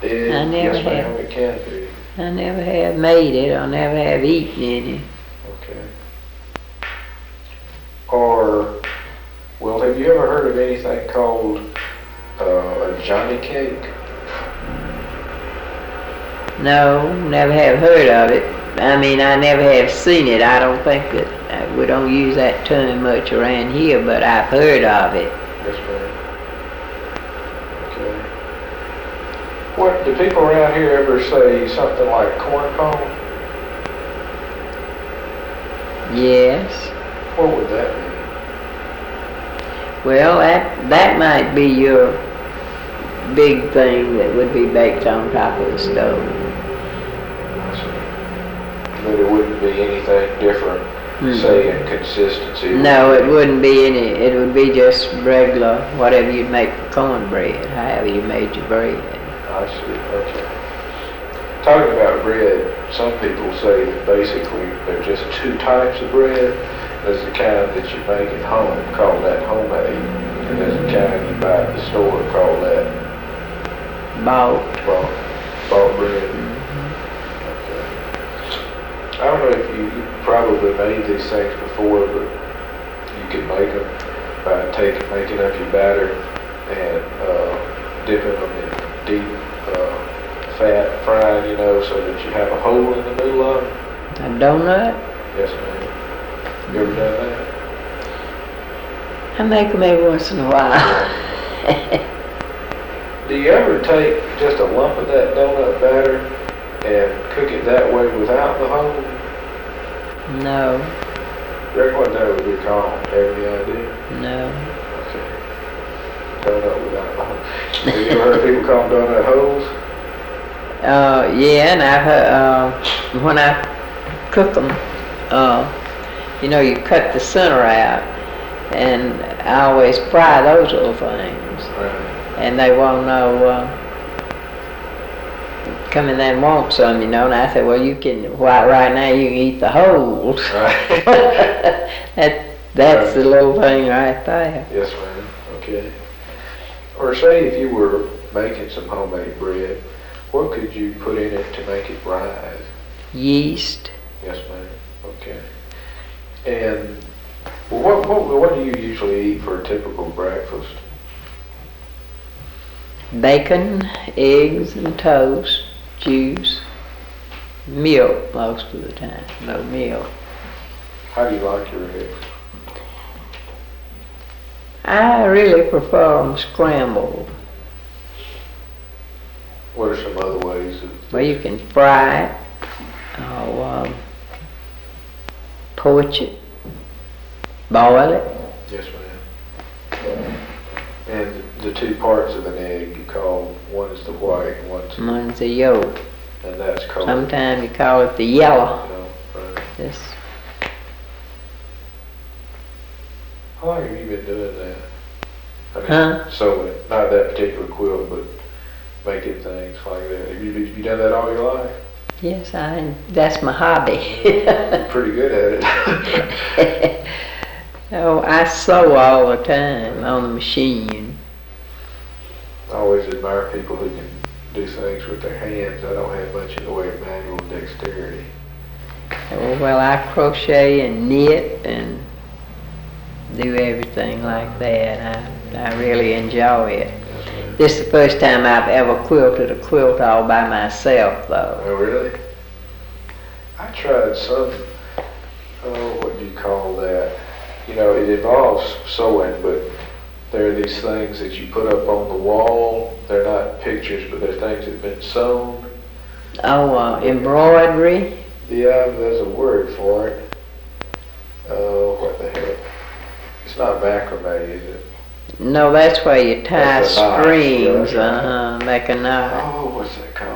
I never Yes, have. ma'am, it can be. I never have made it. I never have eaten any. Okay. Or, well, have you ever heard of anything called a Johnny cake? No, never have heard of it. I mean, I never have seen it. I don't think that we don't use that term much around here, but I've heard of it. Yes, ma'am. Okay. What, do people around here ever say something like corn pone? Yes. What would that mean? Well, that might be your big thing that would be baked on top of the stove. But it wouldn't be anything different, say, in consistency? No, it wouldn't be any. It would be just regular, whatever you'd make for cornbread, however you made your bread. I see, okay. Talking about bread, some people say that basically there are just two types of bread. There's the kind that you make at home, called that homemade, and there's the kind you buy at the store, called that Bought bread. Okay. I don't know if you probably made these things before, but you can make them by making up your batter and dipping them in deep fat fried, so that you have a hole in the middle of them. a donut. Yes, ma'am. You ever done that? I make them every once in a while. Do you ever take just a lump of that donut batter and cook it that way without the hole? No, You reckon what that would be called? Have any idea? no. Okay. Donut without the hole. Have you ever heard people call them donut holes? Yeah, and I've heard, when I cook them, you cut the center out, and I always fry those little things. Right. And they won't know, come in there and want some, and I said, well, right now you can eat the holes. Right. That's the little thing right there. Yes, ma'am. Okay. Or say if you were making some homemade bread, what could you put in it to make it rise? Yeast. Yes, ma'am. Okay. And what do you usually eat for a typical breakfast? Bacon, eggs, and toast, juice, milk most of the time. No milk. How do you like your eggs? I really prefer them scrambled. What are some other ways of... Well, you can fry it, or poach it, boil it. Yes, ma'am. And the two parts of an egg you call, one is the white and One's the yolk. and that's called... Sometimes you call it the yellow. Right. This, How long have you been doing that? Huh? Sewing, not that particular quilt, but making things like that. Have you done that all your life? yes, that's my hobby. You're pretty good at it. Oh, I sew all the time on the machine. I always admire people who can do things with their hands. I don't have much in the way of manual dexterity. Oh, well, I crochet and knit and do everything like that. I really enjoy it. Yes, ma'am. This is the first time I've ever quilted a quilt all by myself, though. Oh, really? I tried some, what do you call that? It involves sewing, but there are these things that you put up on the wall. They're not pictures, but they're things that have been sewn. Oh, embroidery? Yeah, there's a word for it. Oh, what the heck? It's not macrame, is it? No, that's where you tie That's a knot. strings, Yeah, that's right. make a knot. Oh, what's that called?